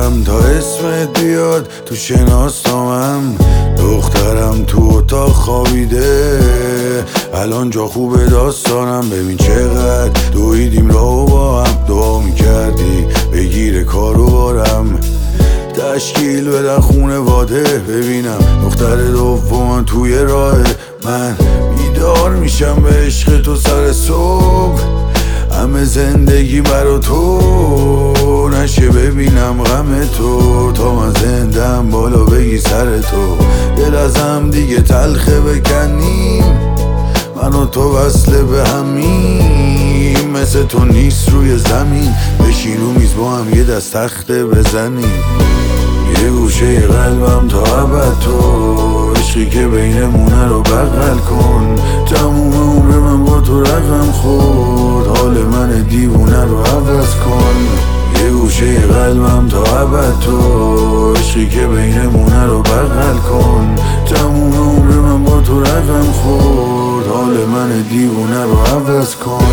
میگردم تا اسمت بیاد تو شناسنامم. دخترم تو اتاق خوابیده، الان جا خوبه داستانم. ببین چقدر دویدیم راهو با هم، دعا میکردی بگیره کارو بارم. تشکیل بدن خونواده ببینم دختر دوم توی راه. من بیدار میشم به عشق تو سر صبح، همه زندگی برا تو نشه ببینم غم تو. تا من زندم بالا بگی سر تو، دل ازم دیگه تلخه بکنیم، من و تو وصله به همیم. مثل تو نیست روی زمین، بشین رو میز با هم یه دست تخته بزنیم. یه گوشه قلبم تا ابد تو، عشقی که بینمونه رو بغل کن. تموم عمر من با تو رقم خورد، حال من دیوونه رو عوض کن. یه گوشه قلبم تا ابد تو، عشقی که بینمونه رو بغل کن. تموم عمر من با تو رقم خورد، حال من دیوونه رو عوض کن.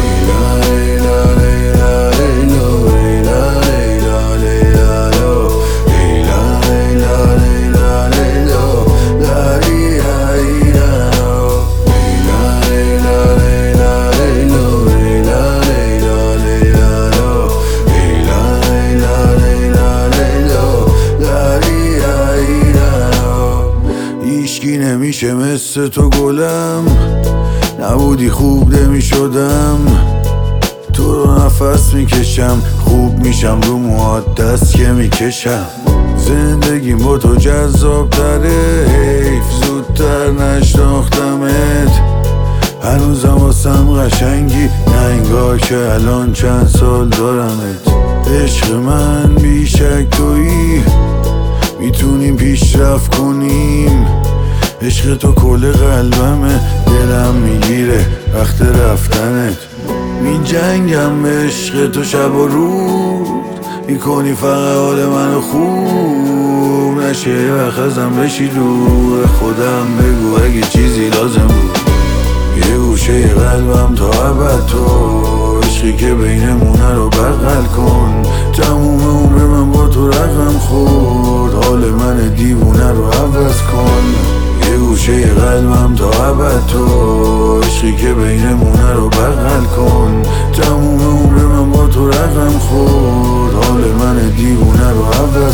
هیچکی نمیشه مثل تو گلم، نبودی خوب نمیشدم. تو رو نفس میکشم، خوب میشم رو موهات دست که میکشم. زندگیم با تو جذاب تره، حیف زودتر نشناختمت. هنوزم واسم قشنگی، نه انگار که الان چند سال دارمت. عشق من بیشک تویی، میتونیم پیشرفت کنیم. عشق تو کل قلبمه، دلم میگیره وقت رفتنت. می جنگم به عشق تو شب و روز، میکنی فقط حال منو خوب. نشه یه وقت ازم بشی دور، خودم بگو اگه چیزی لازم بود. یه گوشه قلبم تا ابد تو، عشقی که بینمونه رو بغل کن. تموم عمر من با تو رقم خورد، حال من دیوونه رو عوض کن. یه گوشه قلبم تا ابد تو، عشقی که بینمونه رو بغل کن. تموم عمر من با تو رقم خورد، حال من دیوونه رو عوض